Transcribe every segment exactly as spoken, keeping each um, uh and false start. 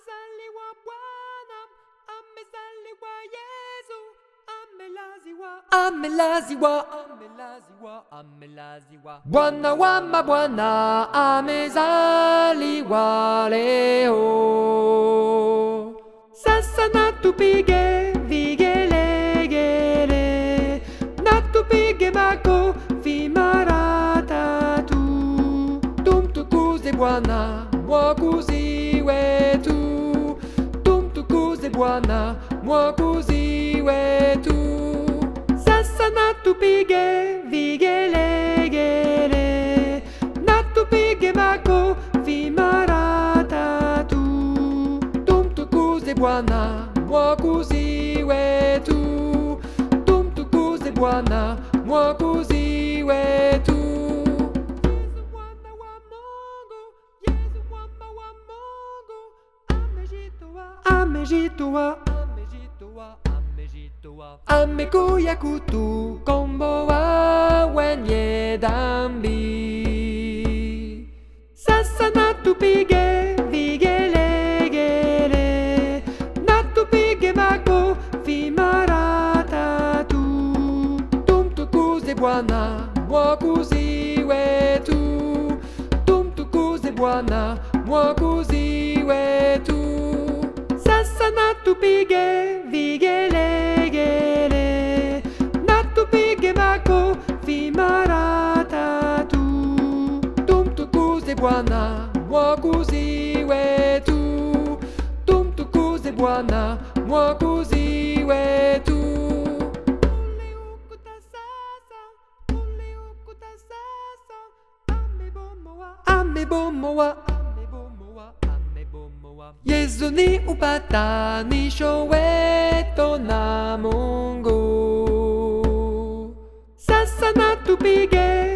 Amezaliwa Bwana, amezaliwa Yesu, amelaziwa, amelaziwa, amelaziwa, amelaziwa. Bwana wa mabwana amezaliwa leo. Sasa na tupige vigelegele, na tupige makofi mara tatu, tumtukuze Bwana Mwokozi wetu, tumtukuze Bwana Mwokozi wetu. Sasa na tupige vigelegele, na tupige makofi mara tatu, tumtukuze Bwana Mwokozi wetu, tumtukuze Bwana Mwokozi wetu. Amejitoa, amejitoa, amejitoa, amekuja kutukomboa wenye dhambi. Sasa na tupige vigelegele, na tupige makofi mara tatu, tumtukuze Bwana Mwokozi wetu, tumtukuze Bwana Mwokozi wetu. Sasa na tupige vigelegele, na tupige makofi mara tatu, tumtukuze Bwana Mwokozi wetu, tumtukuze Bwana Mwokozi wetu. Ule ukuta sasa, ule ukuta sasa, amebomoa, amebomoa, amebomoa, amebomoa. Yesu ni upatanisho wetu na Mungu. Sasa na tupige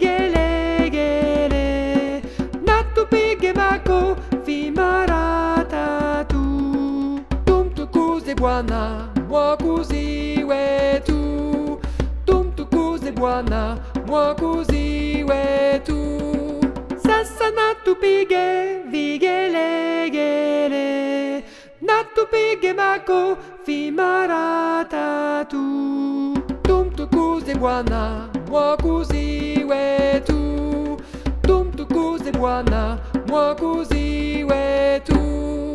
vigelegele, na tupige makofi mara tatu, tumtukuze Bwana Mwokozi wetu, tumtukuze Bwana Mwokozi wetu. Sasa na tupige vigelegele, na tupige makofi mara tatu, tumtukuze Bwana Mwokozi wetu, tumtukuze Bwana Mwokozi wetu.